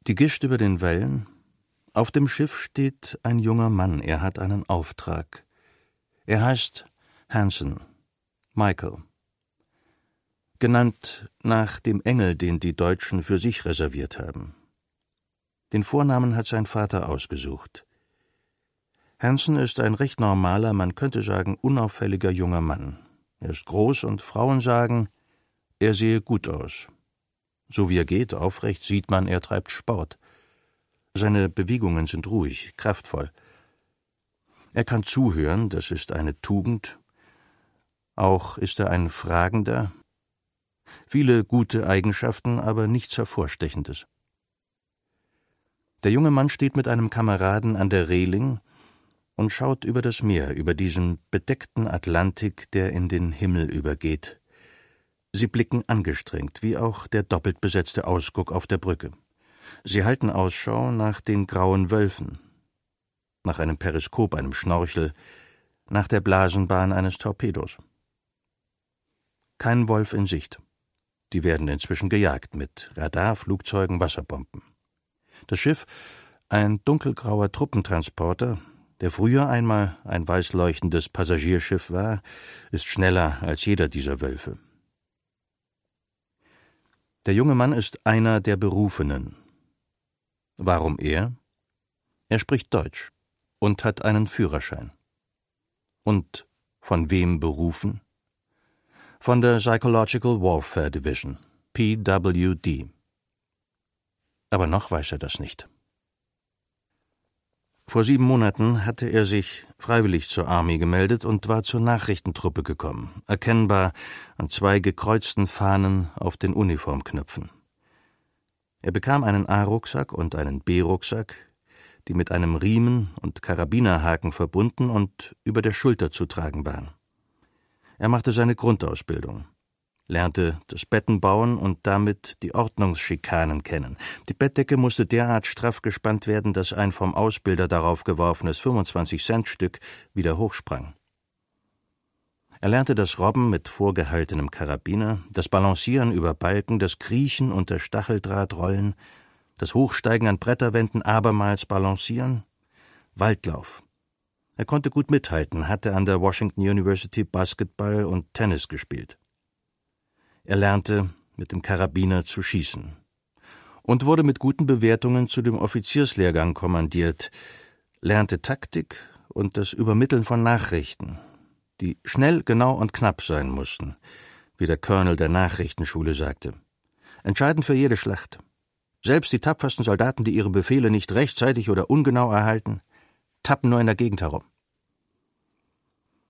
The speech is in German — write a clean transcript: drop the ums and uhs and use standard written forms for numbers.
Die Gischt über den Wellen. Auf dem Schiff steht ein junger Mann, er hat einen Auftrag. Er heißt Hansen, Michael. Genannt nach dem Engel, den die Deutschen für sich reserviert haben. Den Vornamen hat sein Vater ausgesucht. Hansen ist ein recht normaler, man könnte sagen unauffälliger junger Mann. Er ist groß und Frauen sagen, er sehe gut aus. So wie er geht, aufrecht, sieht man, er treibt Sport. Seine Bewegungen sind ruhig, kraftvoll. Er kann zuhören, das ist eine Tugend. Auch ist er ein Fragender. Viele gute Eigenschaften, aber nichts Hervorstechendes. Der junge Mann steht mit einem Kameraden an der Reling und schaut über das Meer, über diesen bedeckten Atlantik, der in den Himmel übergeht. Sie blicken angestrengt, wie auch der doppelt besetzte Ausguck auf der Brücke. Sie halten Ausschau nach den grauen Wölfen, nach einem Periskop, einem Schnorchel, nach der Blasenbahn eines Torpedos. Kein Wolf in Sicht. Die werden inzwischen gejagt mit Radar, Flugzeugen, Wasserbomben. Das Schiff, ein dunkelgrauer Truppentransporter, der früher einmal ein weiß leuchtendes Passagierschiff war, ist schneller als jeder dieser Wölfe. Der junge Mann ist einer der Berufenen. Warum er? Er spricht Deutsch und hat einen Führerschein. Und von wem berufen? Von der Psychological Warfare Division, PWD. Aber noch weiß er das nicht. Vor 7 Monaten hatte er sich freiwillig zur Army gemeldet und war zur Nachrichtentruppe gekommen, erkennbar an 2 gekreuzten Fahnen auf den Uniformknöpfen. Er bekam einen A-Rucksack und einen B-Rucksack, die mit einem Riemen und Karabinerhaken verbunden und über der Schulter zu tragen waren. Er machte seine Grundausbildung, lernte das Bettenbauen und damit die Ordnungsschikanen kennen. Die Bettdecke musste derart straff gespannt werden, dass ein vom Ausbilder darauf geworfenes 25-Cent-Stück wieder hochsprang. Er lernte das Robben mit vorgehaltenem Karabiner, das Balancieren über Balken, das Kriechen unter Stacheldrahtrollen, das Hochsteigen an Bretterwänden, abermals Balancieren, Waldlauf. Er konnte gut mithalten, hatte an der Washington University Basketball und Tennis gespielt. Er lernte, mit dem Karabiner zu schießen und wurde mit guten Bewertungen zu dem Offizierslehrgang kommandiert, lernte Taktik und das Übermitteln von Nachrichten, die schnell, genau und knapp sein mussten, wie der Colonel der Nachrichtenschule sagte. Entscheidend für jede Schlacht. Selbst die tapfersten Soldaten, die ihre Befehle nicht rechtzeitig oder ungenau erhalten, tappen nur in der Gegend herum.